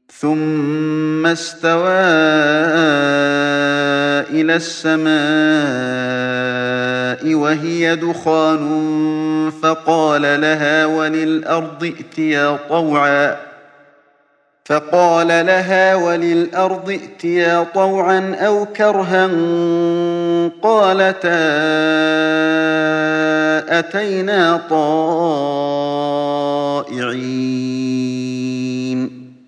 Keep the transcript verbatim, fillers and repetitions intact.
ثم استوى إلى السماء وهي دخان فقال لها وللأرض ائتيا طوعا فقال لها وللأرض ائتيا طوعا أو كرها قالتا أتينا طائعين